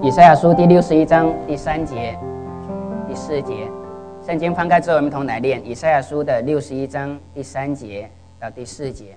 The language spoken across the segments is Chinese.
以赛亚书第61章第3节、第4节，圣经翻开之后，我们一同来念以赛亚书的61章第3节到第4节。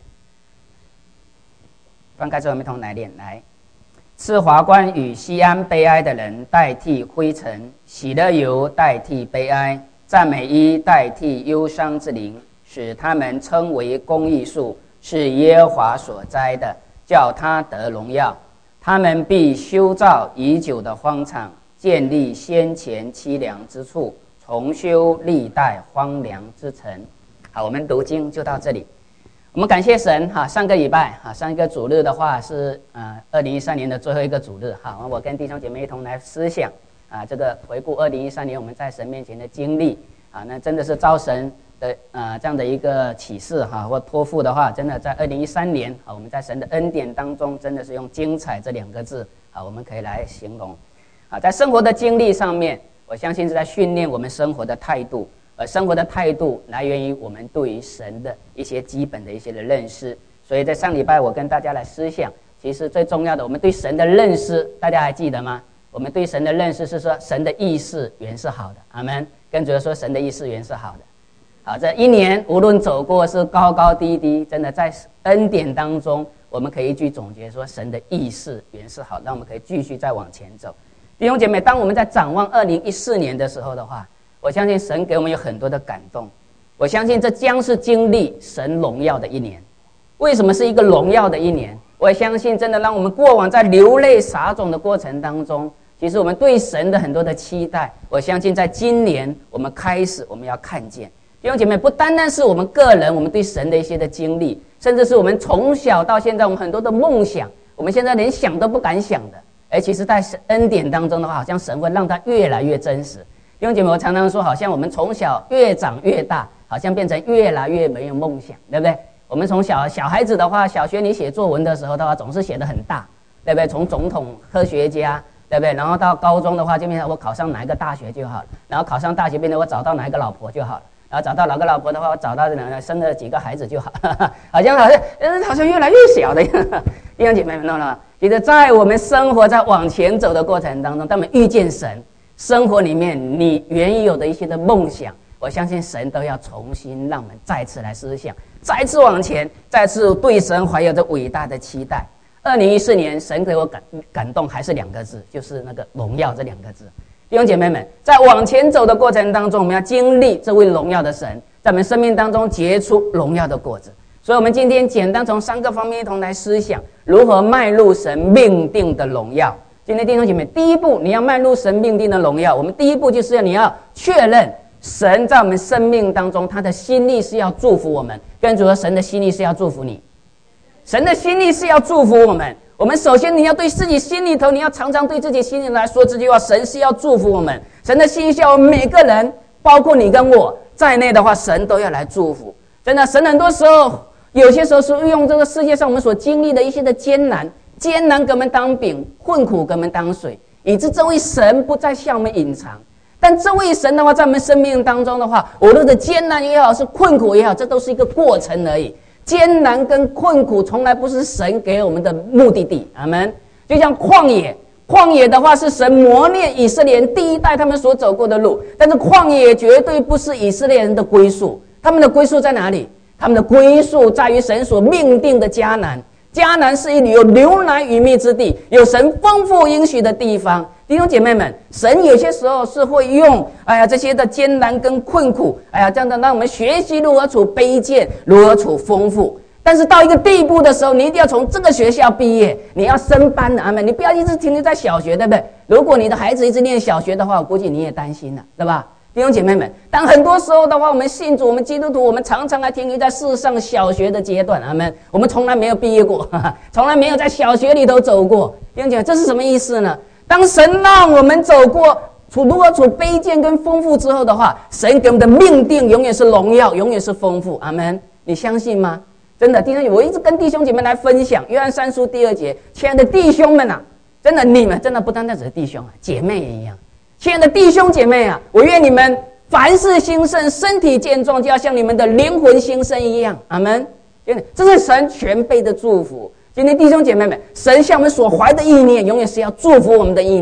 翻开之后，我们一同来念。来，赐华冠与西安悲哀的人代替灰尘，喜乐油代替悲哀，赞美衣代替忧伤之灵，使他们称为公义树，是耶和华所栽的，叫他得荣耀。他们必修造已久的荒场，建立先前凄凉之处，重修历代荒凉之城。好，我们读经就到这里。我们感谢神哈，上个礼拜哈，上一个主日的话是2013年的最后一个主日哈，我跟弟兄姐妹一同来思想这个回顾2013年我们在神面前的经历那真的是照神的这样的一个启示哈，或托付的话，真的在2013年我们在神的恩典当中，真的是用精彩这2个字我们可以来形容在生活的经历上面，我相信是在训练我们生活的态度。而生活的态度来源于我们对于神的一些基本的一些的认识。所以在上礼拜我跟大家来思想，其实最重要的，我们对神的认识，大家还记得吗？我们对神的认识是说，神的意思原是好的，阿们。跟主说，神的意思原是好的。好，这一年无论走过是高高低低，真的在恩典当中，我们可以一句总结说，神的意思原是好，让我们可以继续再往前走。弟兄姐妹，当我们在展望2014年的时候的话，我相信神给我们有很多的感动，我相信这将是经历神荣耀的一年。为什么是一个荣耀的一年？我相信真的让我们过往在流泪撒种的过程当中，其实我们对神的很多的期待，我相信在今年我们要看见。弟兄姐妹，不单单是我们个人，我们对神的一些的经历，甚至是我们从小到现在我们很多的梦想，我们现在连想都不敢想的，其实在恩典当中的话，好像神会让它越来越真实。弟兄姐妹，我常常说，好像我们从小越长越大，好像变成越来越没有梦想，对不对？我们从小孩子的话，小学你写作文的时候的话，总是写得很大，对不对？从总统、科学家，对不对？然后到高中的话，就变成我考上哪一个大学就好了，然后考上大学变成我找到哪一个老婆就好了，然后找到哪个老婆的话，我找到生了几个孩子就好了，好像越来越小的样子。弟兄姐妹们，懂了吗？其实在我们生活在往前走的过程当中，当我们遇见神，生活里面你原有的一些的梦想，我相信神都要重新让我们再次来思想，再次往前，再次对神怀有着伟大的期待。2014年神给我感动还是2个字，就是那个荣耀这2个字。弟兄姐妹们，在往前走的过程当中，我们要经历这位荣耀的神在我们生命当中结出荣耀的果子。所以我们今天简单从3个方面一同来思想，如何迈入神命定的荣耀。今天弟兄姐妹，第一步你要迈入神命定的荣耀，我们第一步就是你要确认神在我们生命当中他的心意是要祝福我们。跟主说，神的心意是要祝福你，神的心意是要祝福我们。我们首先你要对自己心里头，你要常常对自己心里来说这句话，神是要祝福我们，神的心意是要我们每个人，包括你跟我在内的话，神都要来祝福。真的，神很多时候有些时候是用这个世界上我们所经历的一些的艰难给我们当饼，困苦给我们当水，以致这位神不再向我们隐藏。但这位神的话，在我们生命当中的话，无论的艰难也好，是困苦也好，这都是一个过程而已。艰难跟困苦从来不是神给我们的目的地，阿们。就像旷野的话是神磨练以色列人第一代他们所走过的路，但是旷野绝对不是以色列人的归宿。他们的归宿在哪里？他们的归宿在于神所命定的迦南。迦南是一里有流奶与蜜之地，有神丰富应许的地方。弟兄姐妹们，神有些时候是会用这些的艰难跟困苦这样的让我们学习如何处卑贱，如何处丰富。但是到一个地步的时候，你一定要从这个学校毕业，你要升班的，阿们。你不要一直停留在小学，对不对？如果你的孩子一直念小学的话，我估计你也担心了，对吧？弟兄姐妹们，但很多时候的话，我们信主，我们基督徒，我们常常还停留在世上小学的阶段，阿们。我们从来没有毕业过，从来没有在小学里头走过。弟兄姐妹，这是什么意思呢？当神让我们走过如何处卑贱跟丰富之后的话，神给我们的命定永远是荣耀，永远是丰富，阿们。你相信吗？真的，弟兄姐妹，我一直跟弟兄姐妹来分享约翰3书第2节，亲爱的弟兄们真的你们真的不单单只是弟兄姐妹也一样。亲爱的弟兄姐妹我愿你们凡事兴盛，身体健壮，就要像你们的灵魂兴盛一样，阿们。这是神全备的祝福。今天弟兄姐妹们，神向我们所怀的意念永远是要祝福我们的意念，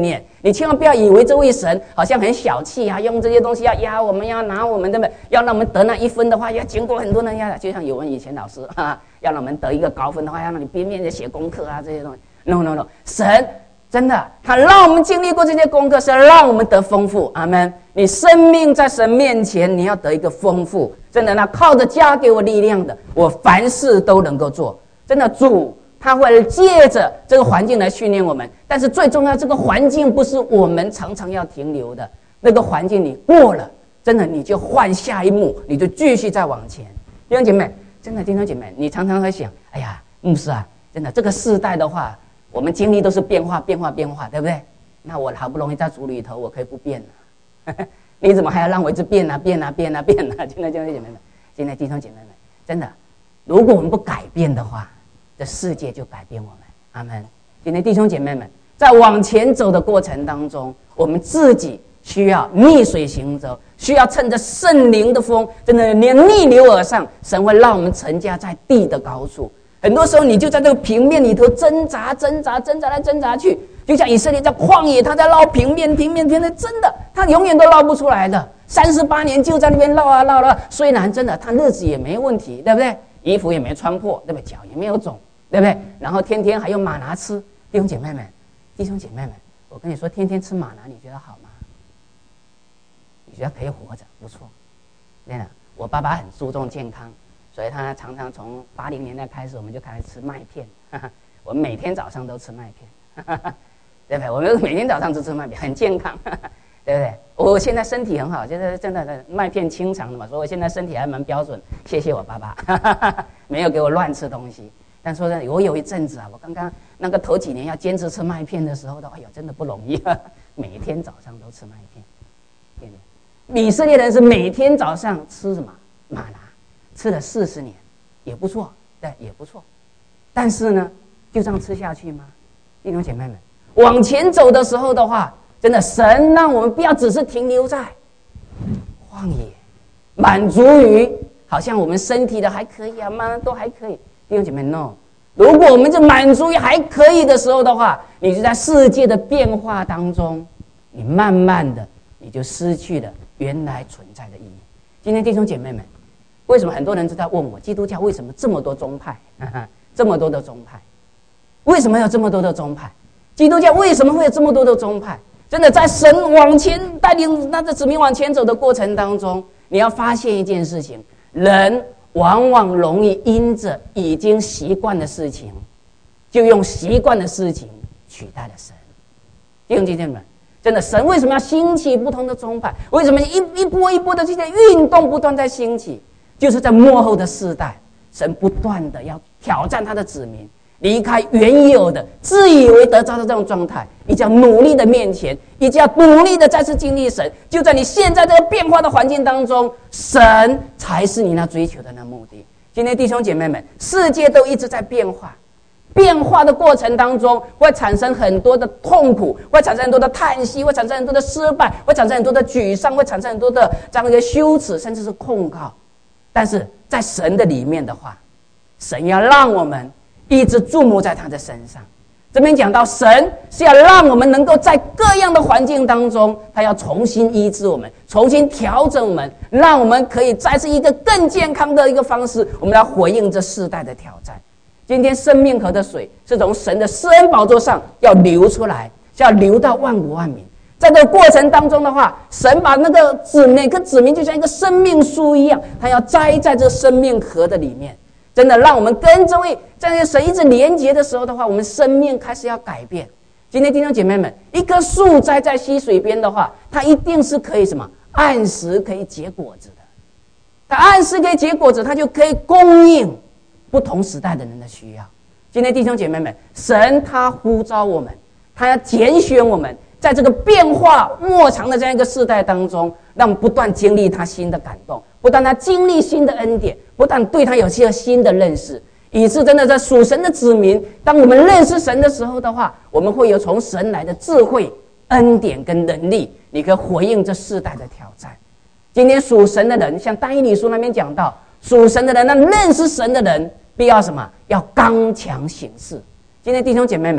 你千万不要以为这位神好像很小气啊，用这些东西要压我们，要拿我们，对不对？要让我们得那1分的话，要经过很多人压，就像有人以前老师要让我们得一个高分的话，要让你边边的写功课啊，这些东西。No， 神真的他让我们经历过这些功课，是让我们得丰富。阿们。你生命在神面前，你要得一个丰富。真的，那靠着加给我力量的，我凡事都能够做。真的，主他会借着这个环境来训练我们，但是最重要，这个环境不是我们常常要停留的。那个环境你过了，真的你就换下一幕，你就继续再往前。弟兄姐妹，真的弟兄姐妹，你常常会想，哎呀，牧师啊，真的这个世代的话，我们经历都是变化，对不对？那我好不容易在主里头，我可以不变了，你怎么还要让我一直变啊？今天弟兄姐妹们，今天弟兄姐妹们，真的，如果我们不改变的话，这世界就改变我们。阿们。今天弟兄姐妹们，在往前走的过程当中，我们自己需要逆水行舟，需要趁着圣灵的风，真的逆流而上，神会让我们沉驾在地的高处。很多时候你就在这个平面里头挣扎来挣扎去，就像以色列在旷野，他在捞平面，真的他永远都捞不出来的。38年就在那边捞啊，虽然真的他日子也没问题，对不对？衣服也没穿破，对不对？脚也没有肿，对不对？然后天天还有玛拿吃。弟兄姐妹们，我跟你说，天天吃玛拿，你觉得好吗？你觉得可以活着，不错。真的，我爸爸很注重健康，所以他常常从80年代开始，我们就开始吃麦片。我们每天早上都吃麦片，对不对？我们每天早上都吃麦片，很健康，对不对？我现在身体很好，就是真的麦片清肠的嘛，所以我现在身体还蛮标准。谢谢我爸爸，没有给我乱吃东西。但说真的，我有一阵子啊，我刚刚那个头几年要坚持吃麦片的时候的，哎呦，真的不容易，每天早上都吃麦片。以色列人是每天早上吃什么玛拿，吃了40年，也不错，对，也不错。但是呢，就这样吃下去吗？弟兄姐妹们，往前走的时候的话，真的神让我们不要只是停留在旷野，满足于好像我们身体的还可以啊，都还可以。弟兄姐妹 ，no， 如果我们就满足于还可以的时候的话，你就在世界的变化当中，你慢慢的你就失去了原来存在的意义。今天弟兄姐妹们，为什么很多人都在问我，基督教为什么这么多宗派？这么多的宗派，为什么有这么多的宗派？基督教为什么会有这么多的宗派？真的，在神往前带领那个子民往前走的过程当中，你要发现一件事情：人往往容易因着已经习惯的事情，就用习惯的事情取代了神。弟兄姐妹们，真的，神为什么要兴起不同的宗派？为什么一波一波的这些运动不断在兴起？就是在末后的世代，神不断的要挑战他的子民，离开原有的自以为得着的这种状态，你就要努力的面前，你就要努力的再次经历神。就在你现在这个变化的环境当中，神才是你那追求的那目的。今天弟兄姐妹们，世界都一直在变化，变化的过程当中会产生很多的痛苦，会产生很多的叹息，会产生很多的失败，会产生很多的沮丧，会产生很多的这样一个羞耻，甚至是控告。但是在神的里面的话，神要让我们一直注目在他的身上。这边讲到神是要让我们能够在各样的环境当中，他要重新医治我们，重新调整我们，让我们可以再次一个更健康的一个方式，我们来回应这世代的挑战。今天生命河的水是从神的施恩宝座上要流出来，是要流到万国万民。在这个过程当中的话，神把那个每个子民就像一个生命树一样，他要栽在这生命河的里面。真的让我们跟这位在神一直连结的时候的话，我们生命开始要改变。今天弟兄姐妹们，一棵树栽在溪水边的话，它一定是可以什么按时可以结果子的。它按时可以结果子，它就可以供应不同时代的人的需要。今天弟兄姐妹们，神他呼召我们，他要拣选我们，在这个变化末长的这样一个世代当中，让我们不断经历他新的感动，不断他经历新的恩典，不但对他有些新的认识，以致真的在属神的子民，当我们认识神的时候的话，我们会有从神来的智慧、恩典跟能力，你可以回应这世代的挑战。今天属神的人，像但以理书那边讲到，属神的人，那认识神的人，必要什么？要刚强行事。今天弟兄姐妹们，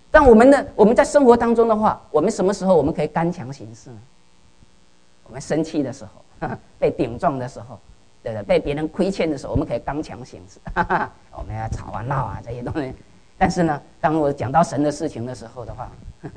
但我们在生活当中的话，我们什么时候我们可以刚强行事呢？我们生气的时候，被顶撞的时候，对不对？被别人亏欠的时候，我们可以刚强行事，我们要吵啊闹啊这些东西。但是呢，当我讲到神的事情的时候的话，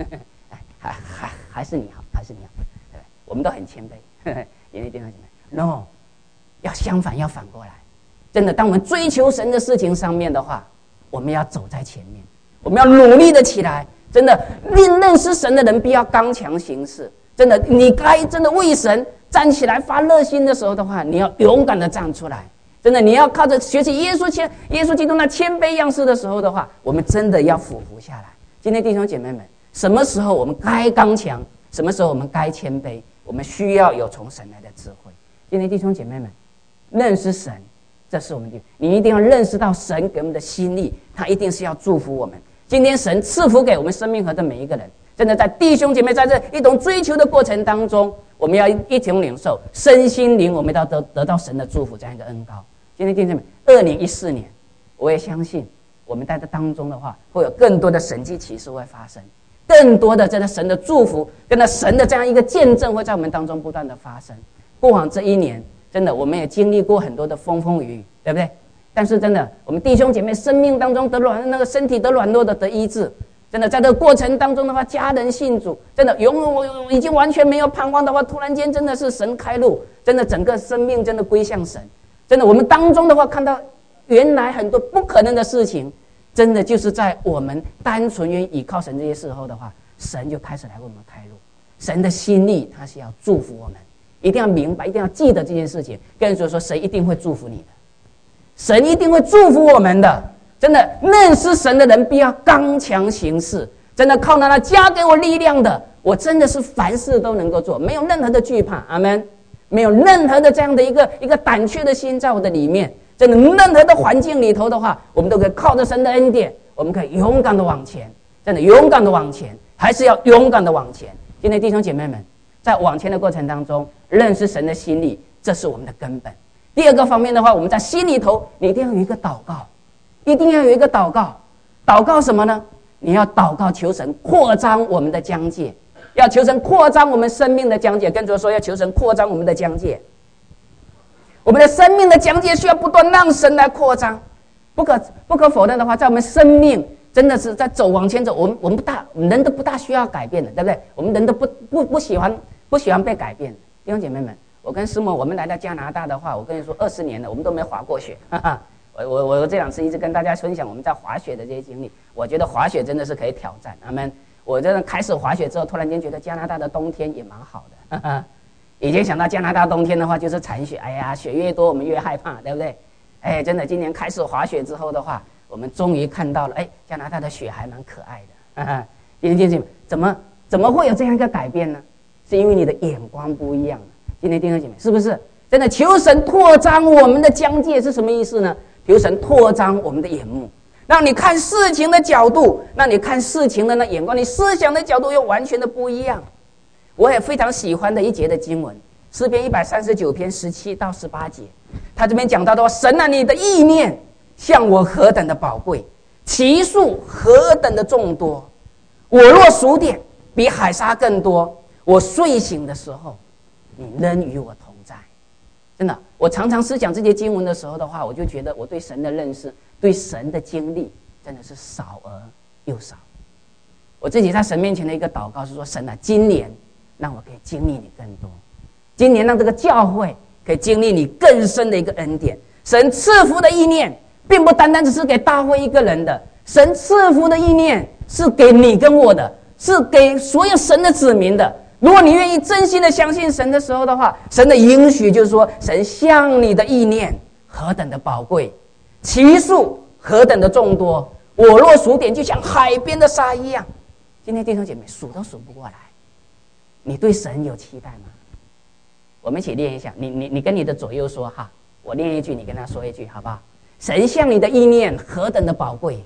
还是你好，还是你好，对，我们都很谦卑。因为弟兄姐妹 ，no， 要相反，要反过来。真的，当我们追求神的事情上面的话，我们要走在前面，我们要努力的起来。真的，认识神的人必要刚强行事。真的，你该真的为神站起来发热心的时候的话，你要勇敢的站出来。真的，你要靠着学习耶稣基督那谦卑样式的时候的话，我们真的要俯伏下来。今天弟兄姐妹们，什么时候我们该刚强，什么时候我们该谦卑，我们需要有从神来的智慧。今天弟兄姐妹们，认识神，这是我们的，你一定要认识到神给我们的心意，他一定是要祝福我们。今天神赐福给我们生命河的每一个人，真的在弟兄姐妹在这一种追求的过程当中，我们要一同领受身心灵，我们要得到神的祝福，这样一个恩膏。今天弟兄姐妹，2014年，我也相信我们在这当中的话，会有更多的神迹奇事会发生，更多的真的神的祝福跟着神的这样一个见证会在我们当中不断的发生。过往这一年，真的我们也经历过很多的风风雨雨，对不对？但是真的，我们弟兄姐妹生命当中那个身体得软弱的得医治，真的在这个过程当中的话，家人信主，真的我已经完全没有盼望的话，突然间真的是神开路，真的整个生命真的归向神。真的，我们当中的话看到原来很多不可能的事情，真的就是在我们单纯愿意依靠神这些时候的话，神就开始来为我们开路。神的心意他是要祝福我们，一定要明白，一定要记得这件事情。跟人说神一定会祝福你的，神一定会祝福我们的。真的，认识神的人必要刚强行事。真的，靠那加给我力量的，我真的是凡事都能够做，没有任何的惧怕。阿们。没有任何的这样的一个胆怯的心在我的里面。真的，任何的环境里头的话，我们都可以靠着神的恩典，我们可以勇敢的往前。真的，勇敢的往前，还是要勇敢的往前。今天弟兄姐妹们，在往前的过程当中，认识神的心意，这是我们的根本。第二个方面的话，我们在心里头，你一定要有一个祷告，一定要有一个祷告。祷告什么呢？你要祷告求神扩张我们的疆界，要求神扩张我们生命的疆界。跟着说，要求神扩张我们的疆界。我们的生命的疆界需要不断让神来扩张。不可否认的话，在我们生命真的是在往前走，我们人都不大需要改变的，对不对？我们人都不喜欢被改变。弟兄姐妹们，我跟师母我们来到加拿大的话，我跟你说20年了，我们都没滑过雪。我这2次一直跟大家分享我们在滑雪的这些经历。我觉得滑雪真的是可以挑战。阿们。我真的开始滑雪之后，突然间觉得加拿大的冬天也蛮好的。以前想到加拿大冬天的话就是残雪，哎呀，雪越多我们越害怕，对不对？哎，真的，今年开始滑雪之后的话，我们终于看到了，哎，加拿大的雪还蛮可爱的。今天怎么会有这样一个改变呢？是因为你的眼光不一样了。今天弟兄姐妹，是不是真的求神拓张我们的疆界是什么意思呢？求神拓张我们的眼目，让你看事情的角度，让你看事情的那眼光，你思想的角度又完全的不一样。我也非常喜欢的一节的经文，诗篇139篇17到18节，他这边讲到的话，神啊，你的意念像我何等的宝贵，其数何等的众多，我若数点，比海沙更多。我睡醒的时候，你仍与我同在。真的，我常常思想这些经文的时候的话，我就觉得我对神的认识，对神的经历真的是少而又少。我自己在神面前的一个祷告是说，神啊，今年让我可以经历你更多，今年让这个教会可以经历你更深的一个恩典。神赐福的意念并不单单只是给大会一个人的，神赐福的意念是给你跟我的，是给所有神的子民的。如果你愿意真心的相信神的时候的话，神的应许就是说，神向你的意念何等的宝贵，其数何等的众多，我若数点，就像海边的沙一样。今天弟兄姐妹数都数不过来，你对神有期待吗？我们一起练一下，你跟你的左右说哈，我练一句，你跟他说一句，好不好？神向你的意念何等的宝贵，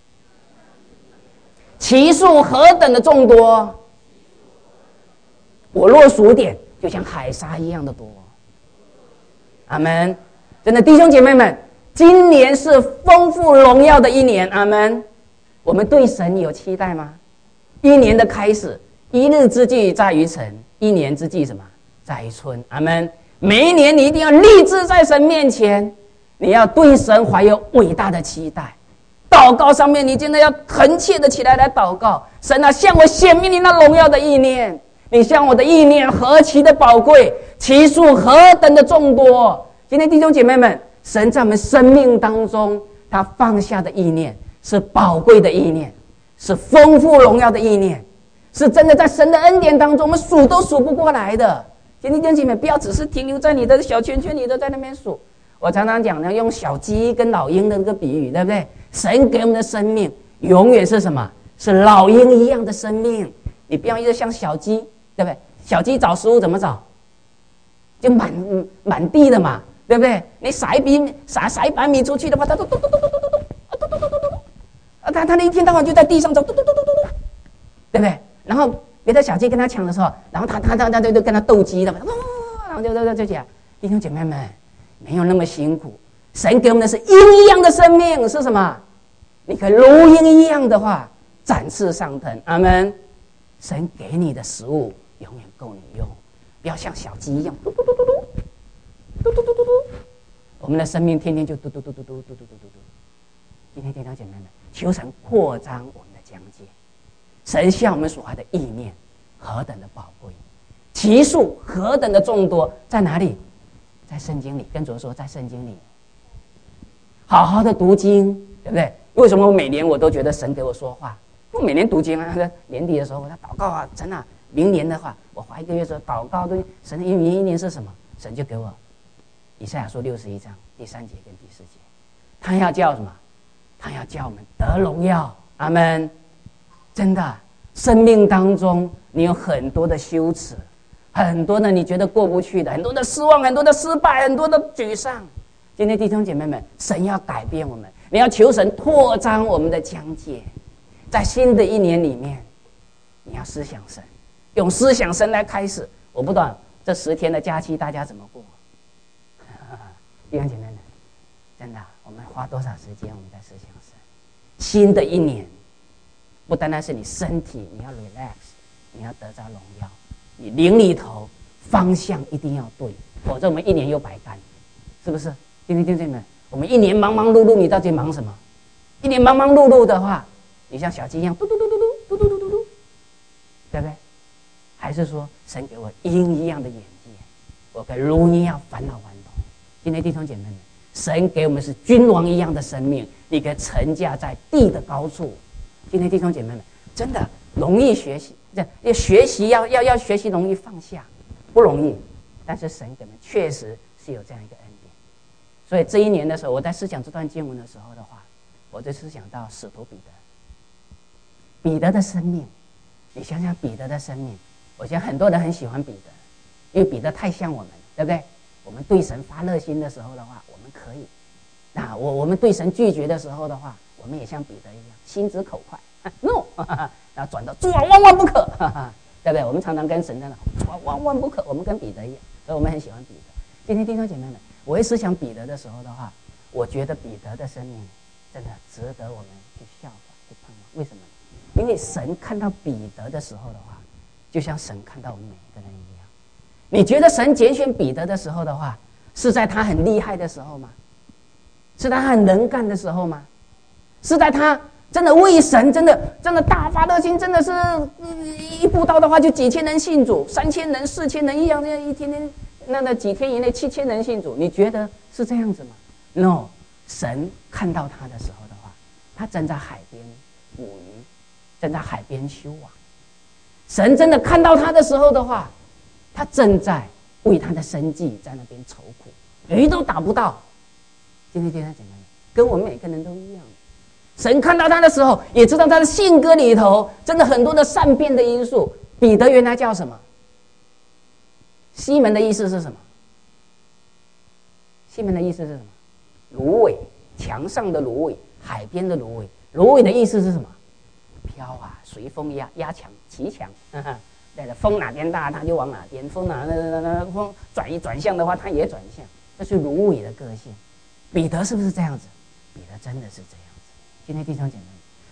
其数何等的众多，我若数点，就像海沙一样的多。阿们。真的，弟兄姐妹们，今年是丰富荣耀的一年。阿们。 我们对神有期待吗？一年的开始，一日之计在于晨，一年之计什么？在于春。阿们。每一年你一定要立志在神面前，你要对神怀有伟大的期待。祷告上面，你真的要恳切的起来祷告。神啊，向我显明你那荣耀的意念，你向我的意念何其的宝贵，其数何等的众多。今天弟兄姐妹们，神在我们生命当中，他放下的意念是宝贵的意念，是丰富荣耀的意念，是真的在神的恩典当中，我们数都数不过来的。今天弟兄姐妹，不要只是停留在你的小圈圈里头，在那边数。我常常讲呢，用小鸡跟老鹰的那个比喻，对不对？神给我们的生命永远是什么？是老鹰一样的生命。你不要一直像小鸡，对不对？小鸡找食物怎么找？就满地的嘛，对不对？你撒一把米出去的话，它它一天到晚就在地上走，对不对？然后别的小鸡跟他抢的时候，然后他就跟他斗鸡的嘛，然后就讲，弟兄姐妹们，没有那么辛苦。神给我们的是鹰一样的生命，是什么？你可以如鹰一样的话展翅上腾。阿们。神给你的食物永远够你用，不要像小鸡一样嘟嘟嘟嘟嘟嘟嘟嘟嘟。我们的生命天天就嘟嘟嘟嘟嘟嘟嘟嘟嘟。今天弟兄姐妹们，求神扩张我们的疆界。神向我们所怀的意念何等的宝贵，其数何等的众多，在哪里？在圣经里。跟主说，在圣经里好好的读经，对不对？为什么我每年我都觉得神给我说话？我每年读经啊，年底的时候我在祷告啊，神啊，明年的话我花1个月说祷告，对神的明年是什么？神就给我以赛亚书61章第3节跟第4节，他要叫什么？他要叫我们得荣耀。阿们。真的，生命当中你有很多的羞耻，很多的你觉得过不去的，很多的失望，很多的失败，很多的沮丧。今天弟兄姐妹们，神要改变我们，你要求神拓张我们的疆界。在新的一年里面，你要思想神，用思想神来开始。我不懂这10天的假期大家怎么过？弟兄姐妹们，真的，我们花多少时间我们在思想神？新的一年不单单是你身体你要 relax， 你要得着荣耀，你灵里头方向一定要对，否则我们一年又白干，是不是？弟兄姐妹们，我们一年忙忙碌碌，你到底忙什么？一年忙忙碌碌的话，你像小鸡一样嘟嘟嘟嘟嘟嘟嘟嘟嘟嘟，对不对？还是说神给我鹰一样的眼界，我可以如鹰一样返老还童？今天弟兄姐妹们，神给我们是君王一样的生命，你可以乘驾在地的高处。今天弟兄姐妹们，真的容易学习，要学习要学习容易放下，不容易。但是神给我们确实是有这样一个恩典。所以这一年的时候，我在思想这段经文的时候的话，我就思想到使徒彼得的生命。你想想彼得的生命，我想很多人很喜欢彼得，因为彼得太像我们，对不对？我们对神发热心的时候的话，我们可以；那我们对神拒绝的时候的话，我们也像彼得一样，心直口快 ，no， 然后转到主啊，万万不可，对不对？我们常常跟神在那，主啊，万万不可，我们跟彼得一样，所以我们很喜欢彼得。今天弟兄姐妹们，我一思想彼得的时候的话，我觉得彼得的生命真的值得我们去效法、去盼望。为什么？因为神看到彼得的时候的话，就像神看到我们每一个人一样。你觉得神拣选彼得的时候的话，是在他很厉害的时候吗？是在他很能干的时候吗？是在他真的为神真的大发热心，真的是一布道的话就几千人信主，3000人、4000人一样，一天那几天以内7000人信主，你觉得是这样子吗 ？No， 神看到他的时候的话，他正在海边捕鱼，正在海边修网。神真的看到他的时候的话，他正在为他的生计在那边愁苦，鱼都打不到。今天简单，跟我们每个人都一样。神看到他的时候，也知道他的性格里头真的很多的善变的因素。彼得原来叫什么？西门的意思是什么？西门的意思是什么？芦苇，墙上的芦苇，海边的芦苇。芦苇的意思是什么？飘啊，随风压强，骑强。对的，风哪边大，它就往哪边；风风转向的话，它也转向。这是芦苇的个性。彼得是不是这样子？彼得真的是这样子。今天弟兄姐妹，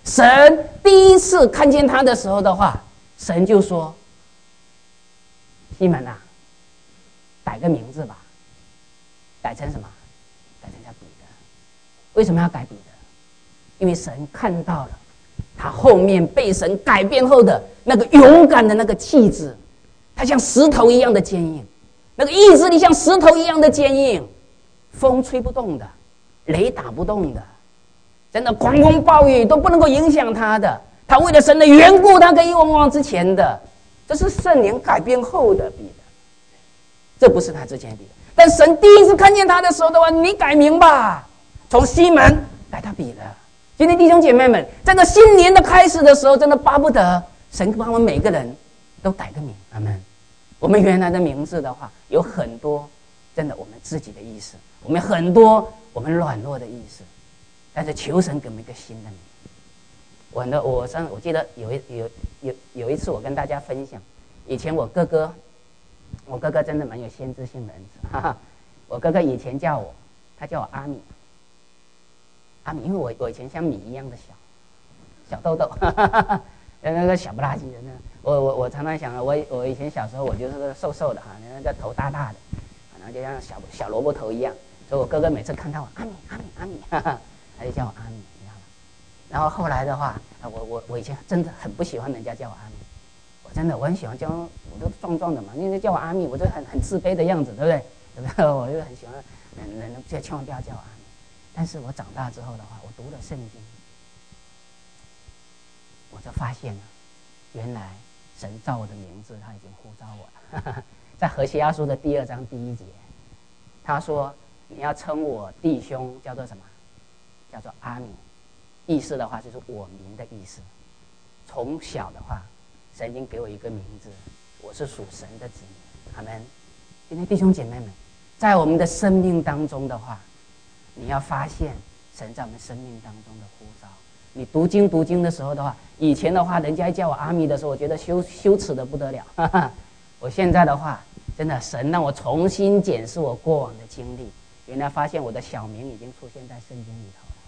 神第一次看见他的时候的话，神就说：“西门啊，改个名字吧，改成什么？改成叫彼得。为什么要改彼得？因为神看到了他后面被神改变后的那个勇敢的那个气质，他像石头一样的坚硬，那个意志力像石头一样的坚硬，风吹不动的，雷打不动的，真的狂风暴雨都不能够影响他的。他为了神的缘故，他可以勇往直前的。这是圣灵改变后的彼得，这不是他之前的彼得。但神第一次看见他的时候的话，你改名吧，从西门改到彼得。今天弟兄姐妹们，这个新年的开始的时候，真的巴不得神帮我们每个人都改个名。阿们。我们原来的名字的话，有很多真的我们自己的意思，我们很多我们软弱的意思，但是求神给我们一个新的名。我记得有一次我跟大家分享，以前我哥哥真的蛮有先知性的恩赐，哈哈。我哥哥以前他叫我阿米，因为我以前像米一样的小豆豆，哈哈哈，那个小不拉几的那。我常常想，我以前小时候我就是瘦瘦的哈，那个头大大的，然后就像小萝卜头一样，所以我哥哥每次看到我阿米，哈哈，他就叫我阿米，你知道吗？然后后来的话，我以前真的很不喜欢人家叫我阿米，我很喜欢我都壮壮的嘛，因为叫我阿米，我就很自卑的样子，对不对？对不对？我就很喜欢人就千万不要叫我阿米。但是我长大之后的话，我读了圣经，我就发现了，原来神造我的名字，他已经呼召我了。在何西阿书的第2章第1节，他说：“你要称我弟兄叫做什么？叫做阿米。”意思的话就是我名的意思。从小的话，神已经给我一个名字，我是属神的子民。阿们。今天弟兄姐妹们，在我们的生命当中的话，你要发现神在我们生命当中的呼召。你读经的时候的话，以前的话，人家叫我阿米的时候，我觉得羞耻的不得了。哈哈，我现在的话，真的神让我重新检视我过往的经历，原来发现我的小名已经出现在圣经里头了。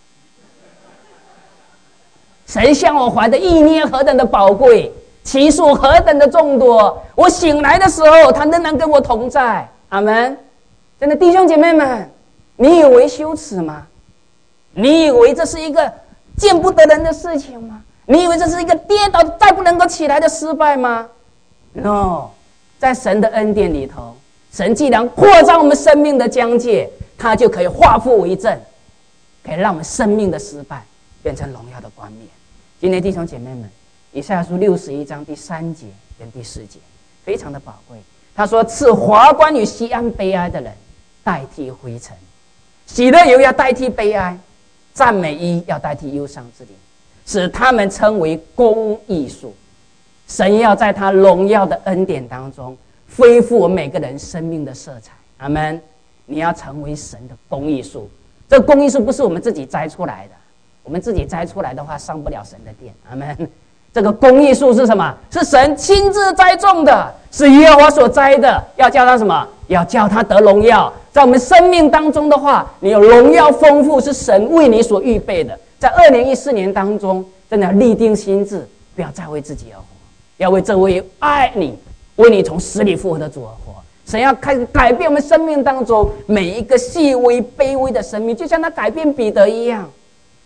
神向我怀的意念何等的宝贵，其数何等的众多。我醒来的时候，他仍然跟我同在。阿们。真的弟兄姐妹们，你以为羞耻吗？你以为这是一个见不得人的事情吗？你以为这是一个跌倒再不能够起来的失败吗？ No， 在神的恩典里头，神既然扩张我们生命的疆界，他就可以化腐为正，可以让我们生命的失败变成荣耀的冠冕。今天弟兄姐妹们，以赛亚书61章第3节跟第4节非常的宝贵。他说：“赐华冠与锡安悲哀的人代替灰尘，喜乐油要代替悲哀，赞美衣要代替忧伤之灵，使他们称为公义树。”神要在他荣耀的恩典当中恢复我们每个人生命的色彩。阿们。你要成为神的公义树，这个公义树不是我们自己摘出来的，我们自己摘出来的话上不了神的殿。阿们。这个公义树是什么？是神亲自栽种的，是耶和华所栽的，要叫他什么？要叫他得荣耀。在我们生命当中的话，你有荣耀丰富，是神为你所预备的。在2014年当中，真的要立定心志，不要再为自己而活，要为这位爱你、为你从死里复活的主而活。神要开始改变我们生命当中每一个细微卑微的生命，就像他改变彼得一样，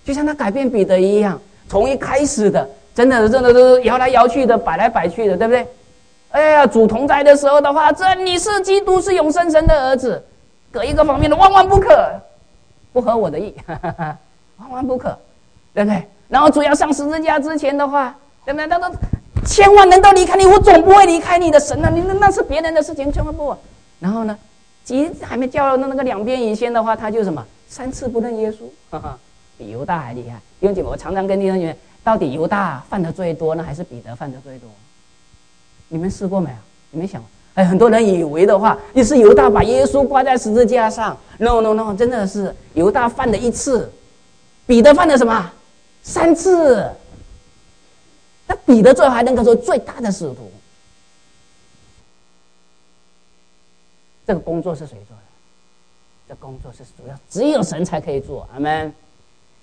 从一开始的真的都是摇来摇去的，摆来摆去的，对不对？哎呀，主同在的时候的话，这你是基督，是永生神的儿子，各一个方面的万万不可，不合我的意，万万不可，对不对？然后主要上十字架之前的话，对不对？他说千万人都离开你，我总不会离开你的神啊！你那是别人的事情，千万不。然后呢，还没叫那个2边以先的话，他就什么3次不认耶稣，比犹大还厉害。弟兄姐妹，我常常跟弟兄姐妹，到底犹大犯的最多呢，还是彼得犯的最多？你们试过没有？你们想，很多人以为的话，也是犹大把耶稣挂在十字架上。No， 真的是犹大犯了1次，彼得犯了什么？3次。那彼得最后还能够说最大的使徒。这个工作是谁做的？这工作是主要只有神才可以做。阿们。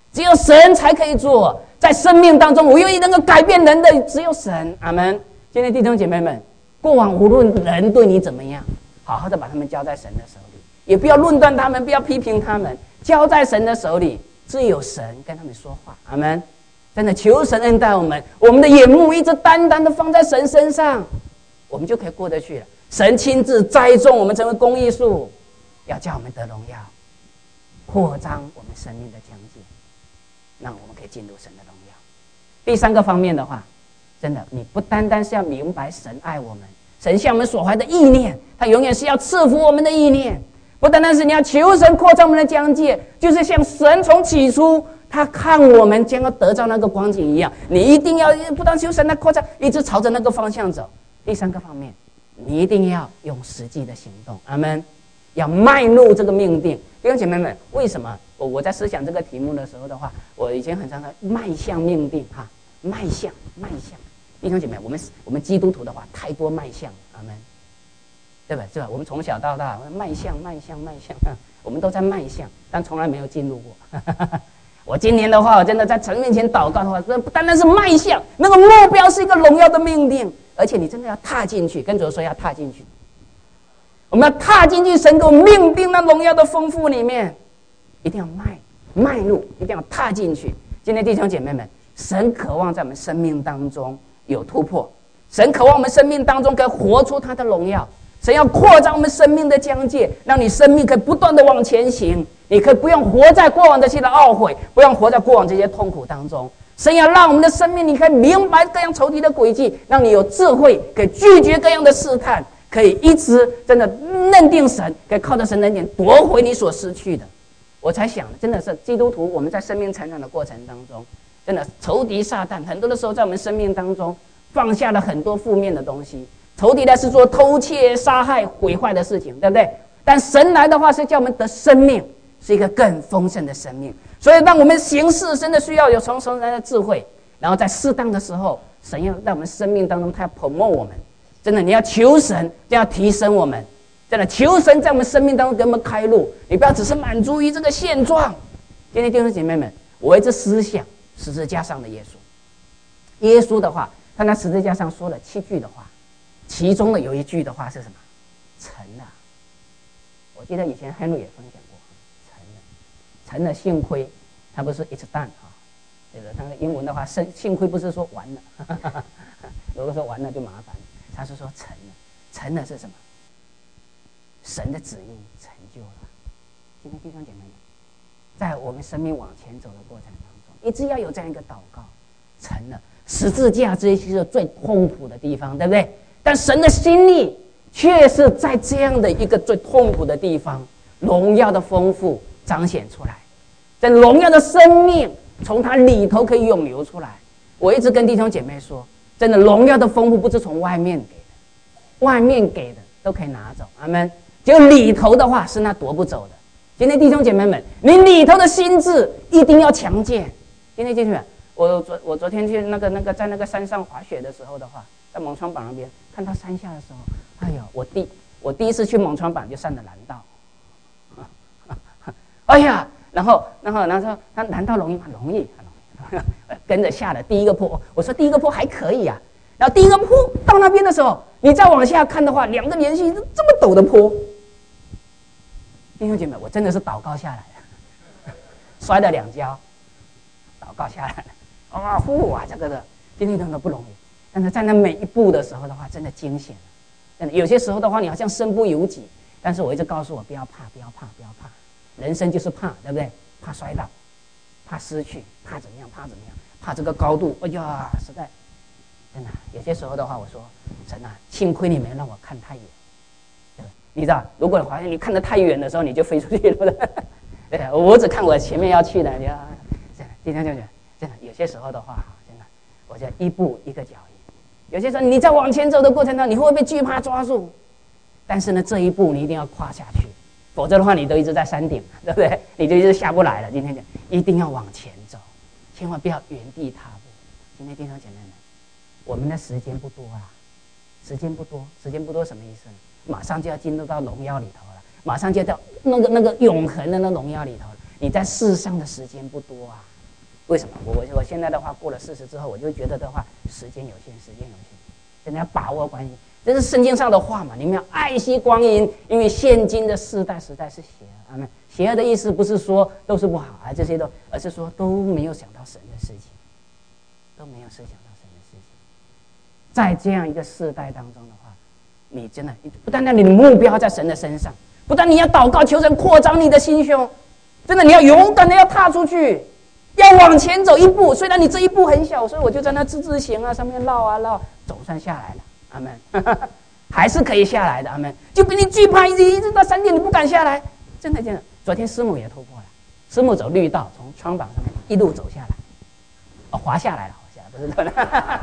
只有神才可以做。在生命当中，唯一能够改变人的只有神。阿们。今天弟兄姐妹们，过往无论人对你怎么样，好好的把他们交在神的手里，也不要论断他们，不要批评他们，交在神的手里，只有神跟他们说话。阿们。真的求神恩待我们，我们的眼目一直单单的放在神身上，我们就可以过得去了。神亲自栽种我们成为公义树，要叫我们得荣耀，扩张我们生命的疆界，让我们可以进入神的荣耀。第三个方面的话，真的你不单单是要明白神爱我们，神向我们所怀的意念，他永远是要赐福我们的意念。不单单是你要求神扩张我们的疆界，就是像神从起初他看我们将要得到那个光景一样，你一定要不断求神的扩张，一直朝着那个方向走。第三个方面，你一定要用实际的行动。阿们。要迈入这个命定。弟兄姐妹们，为什么我在思想这个题目的时候的话，我以前很常说迈向命定哈，迈向。弟兄姐妹，我们基督徒的话太多迈向，阿们，对吧？是吧？我们从小到大迈向，我们都在迈向，但从来没有进入过。我今年的话，我真的在神面前祷告的话，不单单是迈向，那个目标是一个荣耀的命定，而且你真的要踏进去，跟主说要踏进去。我们要踏进去神给我命定那荣耀的丰富里面，一定要迈入，一定要踏进去。今天弟兄姐妹们，神渴望在我们生命当中有突破，神渴望我们生命当中可以活出他的荣耀，神要扩张我们生命的疆界，让你生命可以不断的往前行，你可以不用活在过往这些的懊悔，不用活在过往这些痛苦当中。神要让我们的生命，你可以明白各样仇敌的诡计，让你有智慧，可以拒绝各样的试探，可以一直真的认定神，可以靠着神的恩典夺回你所失去的。我才想，真的是基督徒，我们在生命成长的过程当中，真的仇敌撒旦很多的时候在我们生命当中放下了很多负面的东西。仇敌呢是做偷窃、杀害、毁坏的事情，对不对？但神来的话是叫我们得生命，是一个更丰盛的生命。所以让我们行事真的需要有从神来的智慧，然后在适当的时候，神要在我们生命当中，他要 promote 我们。真的，你要求神，要提升我们。真的，求神在我们生命当中给我们开路。你不要只是满足于这个现状。今天弟兄姐妹们，我一直思想十字架上的耶稣。耶稣的话，他在十字架上说了7句的话，其中的有一句的话是什么？成了。我记得以前Henry也分享过，成了，幸亏他不是 it's done 啊，这个那个英文的话，幸亏不是说完了，如果说完了就麻烦了。他是说成了，成了是什么？神的旨意成就了。今天弟兄姐妹们，在我们生命往前走的过程当中，一直要有这样一个祷告，成了。十字架这些是最痛苦的地方，对不对？但神的心意却是在这样的一个最痛苦的地方，荣耀的丰富彰显出来，在荣耀的生命从它里头可以涌流出来。我一直跟弟兄姐妹说，真的荣耀的丰富不是从外面给的，外面给的都可以拿走，阿们。只有里头的话是那夺不走的。今天弟兄姐妹们，你里头的心智一定要强健。今天弟兄姐妹，我昨天去那个在那个山上滑雪的时候的话，在猛川板那边看到山下的时候，哎呦，我第一次去猛川板就上了蓝道，哎呀，然后他蓝道容易吗？容易。跟着下了第一个坡，我说第一个坡还可以啊，然后第一个坡到那边的时候，你再往下看的话，2个连续这么陡的坡，弟兄姐妹，我真的是祷告下来了，摔了2跤，祷告下来了，哇，这个的今天真的不容易，但是在那每一步的时候的话，真的惊险了，真的有些时候的话，你好像身不由己，但是我一直告诉我不要怕，人生就是怕，对不对？怕摔倒。怕失去，怕怎么样？怕这个高度，哎呀，实在，真的，有些时候的话，我说，神啊，幸亏你没让我看太远，对吧？你知道，如果好像你看得太远的时候，你就飞出去了，对吧？我只看我前面要去的，你看，真的，真的，有些时候的话，真的，我就一步一个脚印。有些时候你在往前走的过程当中，你会不会被惧怕抓住？但是呢，这一步你一定要跨下去。否则的话，你都一直在山顶，对不对？你就一直下不来了。今天讲，一定要往前走，千万不要原地踏步。今天弟兄姐妹们，我们的时间不多啊，时间不多什么意思呢？马上就要进入到荣耀里头了，马上就到那个永恒的那荣耀里头了。你在世上的时间不多啊， 为什么？我现在的话过了40之后，我就觉得的话，时间有限，真的要把握关系。这是圣经上的话嘛，你们要爱惜光阴，因为现今的世代实在是邪恶。阿们。邪恶的意思不是说都是不好啊，这些都，而是说都没有想到神的事情，都没有思想到神的事情。在这样一个世代当中的话，你真的不单单你的目标在神的身上，不但你要祷告求神扩张你的心胸，真的你要勇敢的要踏出去，要往前走一步。虽然你这一步很小，所以我就在那之字形啊上面绕啊绕，总算下来了。阿们，还是可以下来的。阿们，就比你惧怕一直到山顶你不敢下来，真的。昨天师母也突破了，师母走绿道，从窗板上面一路走下来，滑下来了，不是的。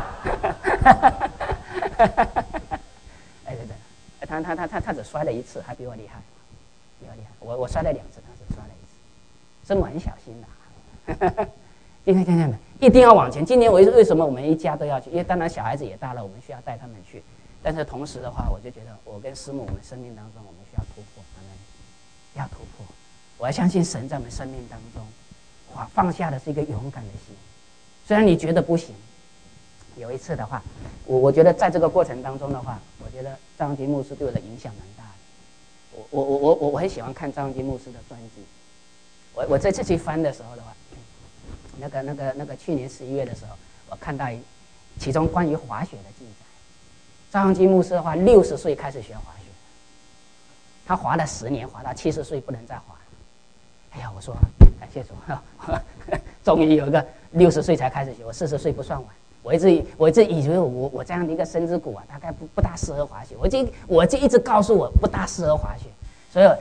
他只摔了一次，还比我厉害，我摔了2次，他只摔了1次。师母很小心的。今天一定要往前。今年为什么我们一家都要去？因为当然小孩子也大了，我们需要带他们去。但是同时的话，我就觉得我跟师母，我们生命当中我们需要突破，要突破。我要相信神在我们生命当中，放下的是一个勇敢的心。虽然你觉得不行，有一次的话，我觉得在这个过程当中的话，我觉得张荣基牧师对我的影响蛮大的。我很喜欢看张荣基牧师的传记。我这次去翻的时候的话，那个去年11月的时候，我看到其中关于滑雪的记载。张荣基牧师的话，60岁开始学滑雪，他滑了10年，滑到70岁不能再滑。哎呀，我说感谢主，终于有一个60岁才开始学，我40岁不算晚。我一直以为我这样的一个身子骨啊，大概不大适合滑雪。我就一直告诉我不大适合滑雪，所以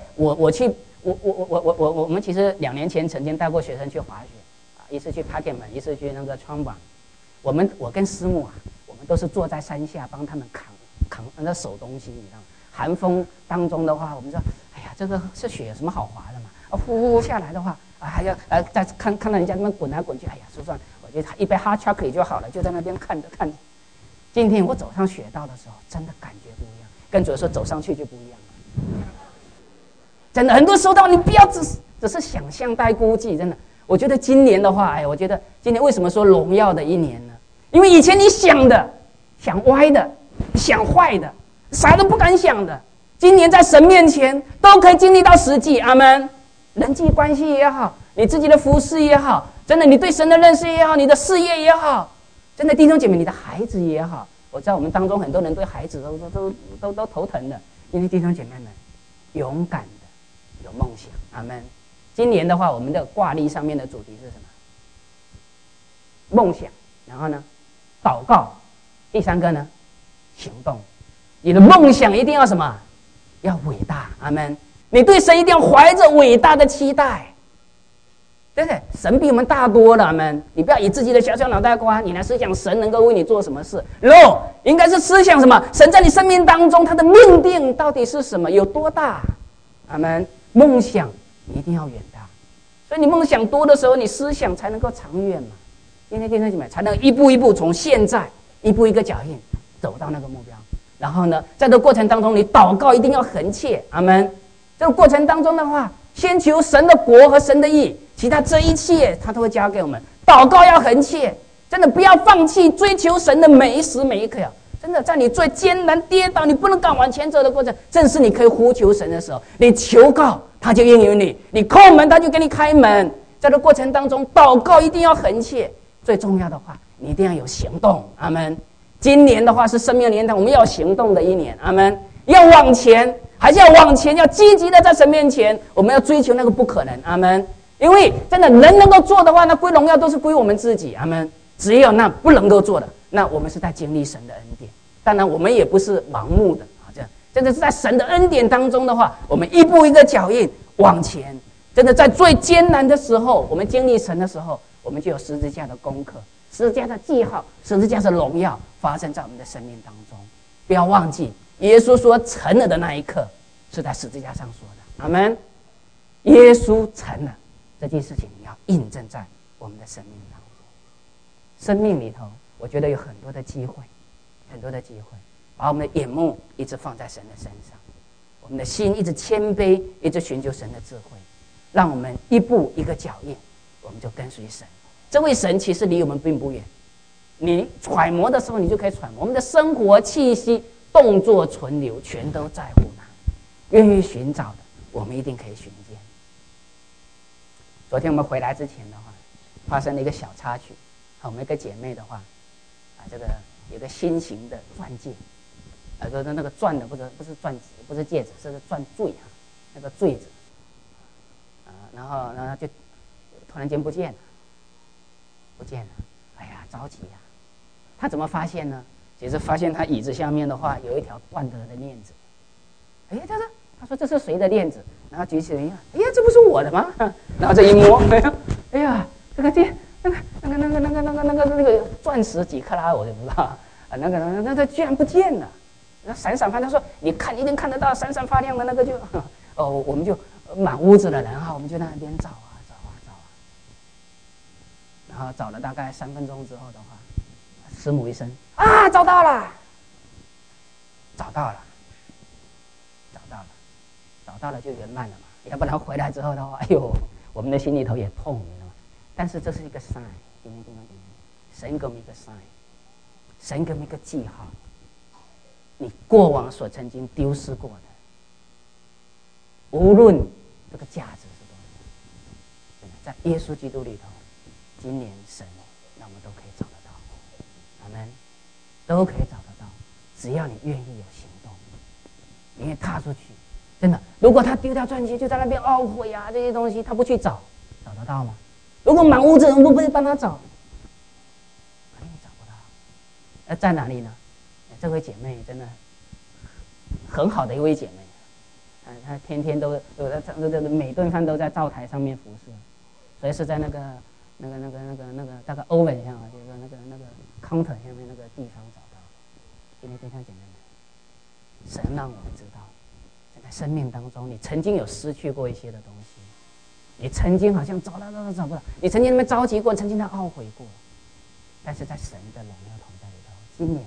我们其实2年前曾经带过学生去滑雪啊，一次去帕铁门，一次去那个川榜。我跟师母啊，我们都是坐在山下帮他们扛那手东西，你知道吗？寒风当中的话，我们说，哎呀，这个是雪，有什么好滑的嘛？呼下来的话，还要再看到人家那边滚来滚去，哎呀，说算，我觉得一杯hot chocolate就好了，就在那边看着。今天我走上雪道的时候，真的感觉不一样，跟主说走上去就不一样了。真的，很多时候你不要只是想象带估计，真的。我觉得今年的话，我觉得今年为什么说荣耀的一年呢？因为以前你想歪的，想坏的，啥都不敢想的，今年在神面前都可以经历到实际。阿们。人际关系也好，你自己的服事也好，真的你对神的认识也好，你的事业也好，真的弟兄姐妹，你的孩子也好，我知道我们当中很多人对孩子都头疼的，因为弟兄姐妹们勇敢的有梦想。阿们。今年的话，我们的挂历上面的主题是什么？梦想。然后呢，祷告。第3个呢，行动。你的梦想一定要什么？要伟大。阿们。你对神一定要怀着伟大的期待，对不对？神比我们大多了，阿们。你不要以自己的小脑袋瓜，你来思想神能够为你做什么事。No， 应该是思想什么？神在你生命当中他的命定到底是什么？有多大？阿们。梦想你一定要远大，所以你梦想多的时候，你思想才能够长远嘛。今天弟兄姐妹才能一步一步从现在一步一个脚印走到那个目标。然后呢，在这过程当中，你祷告一定要恒切。阿们。这个过程当中的话，先求神的国和神的义，其他这一切他都会交给我们。祷告要恒切，真的不要放弃追求神的每一时每一刻。真的在你最艰难跌倒你不能敢往前走的过程，正是你可以呼求神的时候，你求告他就应允你，你叩门他就给你开门。在这过程当中，祷告一定要恒切，最重要的话你一定要有行动。阿们。今年的话是生命年代，我们要行动的一年。阿们。要往前，还是要往前，要积极的在神面前，我们要追求那个不可能。阿们。因为真的人能够做的话，那归荣耀都是归我们自己。阿们。只有那不能够做的，那我们是在经历神的恩典。当然我们也不是盲目的啊，这样真的是在神的恩典当中的话，我们一步一个脚印往前。真的在最艰难的时候，我们经历神的时候，我们就有十字架的功课，十字架的记号，十字架的荣耀发生在我们的生命当中。不要忘记耶稣说成了的那一刻是在十字架上说的。阿们。耶稣成了这件事情，你要印证在我们的生命当中。生命里头我觉得有很多的机会，很多的机会，把我们的眼目一直放在神的身上，我们的心一直谦卑，一直寻求神的智慧，让我们一步一个脚印，我们就跟随神这位神其实离我们并不远，你揣摩的时候，你就可以揣摩。我们的生活气息、动作、存留，全都在乎他。愿意寻找的，我们一定可以寻见。昨天我们回来之前的话，发生了一个小插曲。我们一个姐妹的话，这个有个心形的钻戒，那个钻的不是钻子，不是戒指，是钻坠啊，那个坠子，然后就突然间不见了，哎呀，着急呀！他怎么发现呢？其实发现他椅子下面的话有一条断的链子。哎，他说这是谁的链子？然后举起来一看，哎呀，这不是我的吗？然后这一摸，哎呀，这个戒。那个钻石几克拉我就不知道啊，那居然不见了，那闪闪发亮。他说你看一定看得到闪闪发亮的那个就，我们就满屋子的人哈，我们就在那边找啊，然后找了大概3分钟之后的话，师母一声啊，找到了，就圆满了嘛，要不然回来之后的话，哎呦，我们的心里头也痛。但是这是一个 sign， 神给我们一个 sign， 神给我们一个记号，你过往所曾经丢失过的，无论这个价值是多少，在耶稣基督里头，今年神让我们都可以找得到，阿们，都可以找得到，只要你愿意有行动，你愿意踏出去，真的，如果他丢掉钻戒就在那边懊悔啊，这些东西他不去找得到吗？如果满屋子人不会帮他找，肯定找不到。在哪里呢？这位姐妹真的很好的一位姐妹，她天天都每顿饭都在灶台上面服侍，所以是在那个大概 oven 上啊，就是说那个 counter 下面那个地方找到。今天弟兄姐妹们，神让我们知道，在生命当中，你曾经有失去过一些的东西。你曾经好像找不到，你曾经那么着急过，曾经那懊悔过，但是在神的荣耀同在里头，今年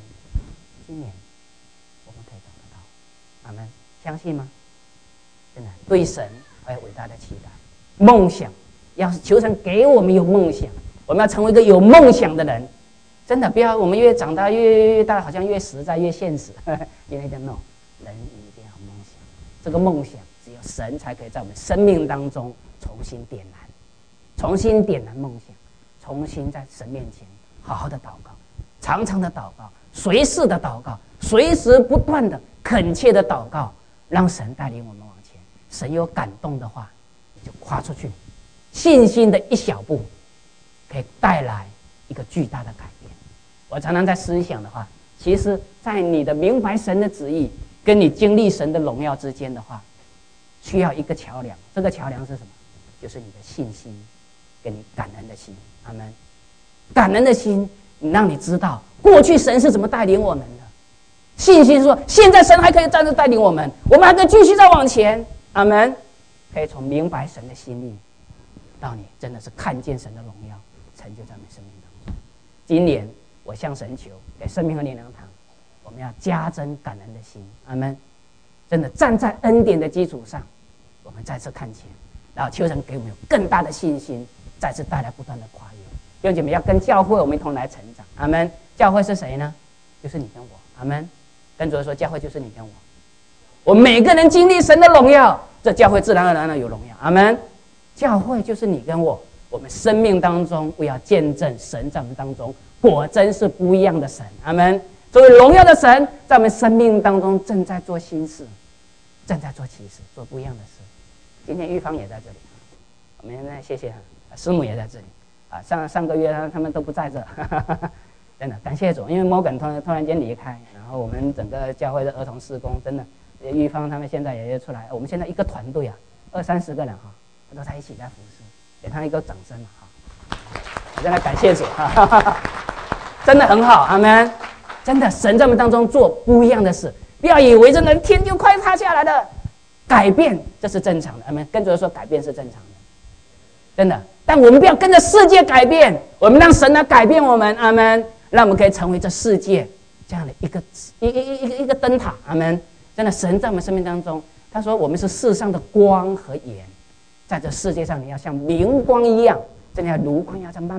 我们可以找得到，阿们，相信吗？真的，对神还有伟大的期待，梦想，要是求神给我们有梦想，我们要成为一个有梦想的人，真的不要我们越长大越大，好像越实在越现实，因为no， 人一定要有梦想，这个梦想只有神才可以在我们生命当中。重新点燃梦想，重新在神面前好好的祷告，常常的祷告，随时的祷告，随时不断的恳切的祷告，让神带领我们往前。神有感动的话，你就跨出去，信心的一小步，可以带来一个巨大的改变。我常常在思想的话，其实在你的明白神的旨意，跟你经历神的荣耀之间的话，需要一个桥梁。这个桥梁是什么？就是你的信心跟你感恩的心，阿们。感恩的心让你知道过去神是怎么带领我们的，信心说现在神还可以在这带领我们，我们还可以继续再往前，阿们。可以从明白神的心意到你真的是看见神的荣耀成就在我们生命当中。今年我向神求，给生命和灵粮堂我们要加增感恩的心，阿们。真的站在恩典的基础上，我们再次看前，然后求神给我们有更大的信心，再次带来不断的跨越。弟兄姐妹，要跟教会我们一同来成长，阿们。教会是谁呢？就是你跟我，阿们。跟主说，教会就是你跟我，我们每个人经历神的荣耀，这教会自然而然的有荣耀，阿们。教会就是你跟我，我们生命当中为要见证神在我们当中果真是不一样的神，阿们。作为荣耀的神，在我们生命当中正在做新事，正在做奇事，做不一样的事。今天玉芳也在这里，我们呢谢谢师母也在这里啊。上个月他们都不在这，真的感谢主，因为摩根突然间离开，然后我们整个教会的儿童事工真的，玉芳他们现在也出来，我们现在一个团队啊，20-30个人哈，都在一起在服侍，给他一个掌声哈。我真的感谢主，真的很好，阿们。真的，神在我们当中做不一样的事，不要以为真的天就快塌下来了，改变这是正常的，阿们。跟主说改变是正常的，真的。但我们不要跟着世界改变，我们让神来改变我们，阿们。让我们可以成为这世界这样的一个灯塔，阿们。真的，神在我们生命当中，他说我们是世上的光和盐，在这世界上你要像明光一样，真的要如光一样在慢慢的发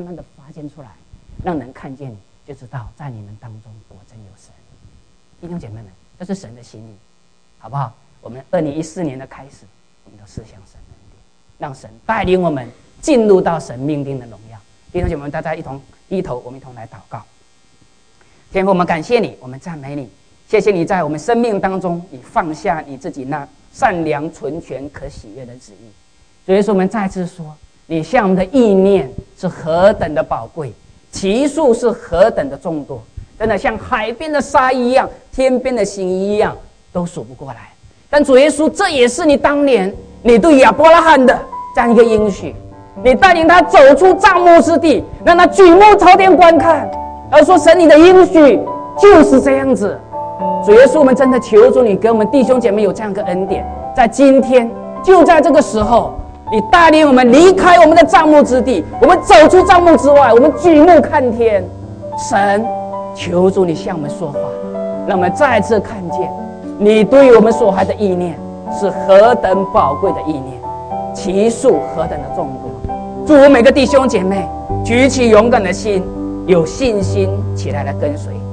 现出来，让人看见你，就知道在你们当中果真有神。弟兄姐妹们，这是神的心意，好不好？我们2014年的开始，我们都思想神的恩典，让神带领我们进入到神命定的荣耀。弟兄姐妹们，大家一同低头，我们一同来祷告。天父，我们感谢你，我们赞美你，谢谢你在我们生命当中，你放下你自己那善良、纯全、可喜悦的旨意。所以说，我们再次说，你向我们的意念是何等的宝贵，其数是何等的众多，真的像海边的沙一样，天边的星一样，都数不过来。但主耶稣，这也是你当年你对亚伯拉罕的这样一个应许，你带领他走出帐幕之地，让他举目朝天观看，而说神你的应许就是这样子。主耶稣，我们真的求主你给我们弟兄姐妹有这样一个恩典，在今天就在这个时候，你带领我们离开我们的帐幕之地，我们走出帐幕之外，我们举目看天。神，求主你向我们说话，让我们再次看见你对我们所怀的意念是何等宝贵的意念，其数何等的众多。祝福每个弟兄姐妹举起勇敢的心，有信心起来跟随。